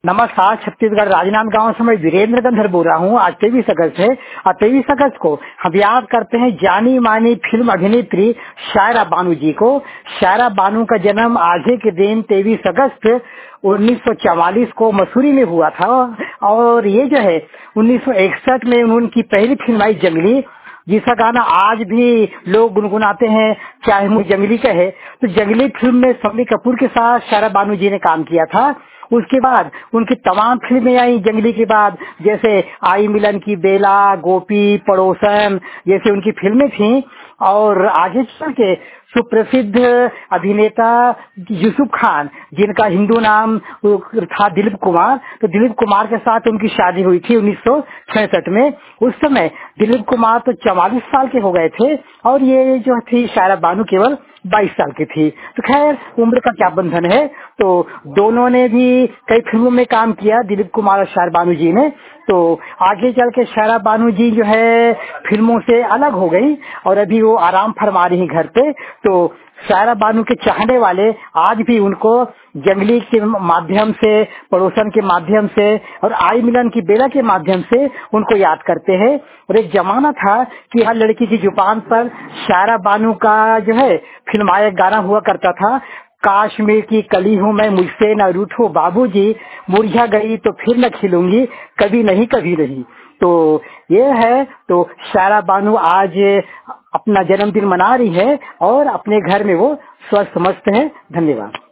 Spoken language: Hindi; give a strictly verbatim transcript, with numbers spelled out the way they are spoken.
नमस्कार। छत्तीसगढ़ राजनांदगांव से मैं वीरेंद्र गंधर बोल रहा हूँ। आज तेईस अगस्त है और तेईस अगस्त को हम याद करते हैं जानी मानी फिल्म अभिनेत्री शायरा बानू जी को। शायरा बानू का जन्म आज ही के दिन तेईस अगस्त उन्नीस सौ चवालीस को मसूरी में हुआ था और ये जो है उन्नीस सौ इकसठ में उनकी पहली फिल्म आई जंगली, जिसका गाना आज भी लोग गुनगुनाते हैं, चाहे मुझे जंगली कहे। तो जंगली फिल्म में शम्मी कपूर के साथ शायरा बानू जी ने काम किया था। उसके बाद उनकी तमाम फिल्में आई जंगली के बाद, जैसे आई मिलन की बेला, गोपी, पड़ोसन जैसे उनकी फिल्में थीं। और आगे चल के सुप्रसिद्ध अभिनेता यूसुफ खान, जिनका हिंदू नाम था दिलीप कुमार, तो दिलीप कुमार के साथ उनकी शादी हुई थी उन्नीस सौ छियासठ में। उस समय दिलीप कुमार तो चवालीस साल के हो गए थे और ये जो थी शायरा बानू केवल बाईस साल की थी। तो खैर उम्र का क्या बंधन है। तो दोनों ने भी कई फिल्मों में काम किया, दिलीप कुमार और शायरा बानू जी ने। तो आगे चल के शायरा बानू जी जो है फिल्मों से अलग हो गई और अभी वो आराम फरमा रही घर पे। तो शायरा बानू के चाहने वाले आज भी उनको जंगली के माध्यम से, पड़ोसन के माध्यम से और आई मिलन की बेला के माध्यम से उनको याद करते हैं। और एक जमाना था कि हर लड़की की जुबान पर शायरा बानू का जो है फिल्माया गाना हुआ करता था, काश्मीर की कली हूँ मैं, मुझसे न रूठो बाबूजी, मुरझा गई तो फिर न खिलूंगी, कभी नहीं कभी नहीं। तो ये है। तो शायरा बानू आज अपना जन्मदिन मना रही है और अपने घर में वो स्वस्थ मस्त है। धन्यवाद।